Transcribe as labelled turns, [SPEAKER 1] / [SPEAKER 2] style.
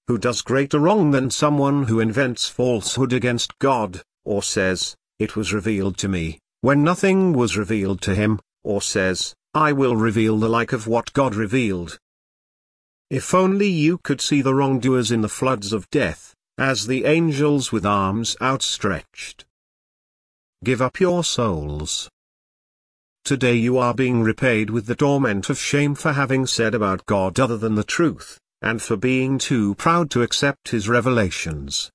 [SPEAKER 1] who does greater wrong than someone who invents falsehood against God, or says, "It was revealed to me," when nothing was revealed to him, or says, "I will reveal the like of what God revealed"? If only you could see the wrongdoers in the floods of death, as the angels with arms outstretched. Give up your souls. Today you are being repaid with the torment of shame for having said about God other than the truth, and for being too proud to accept his revelations.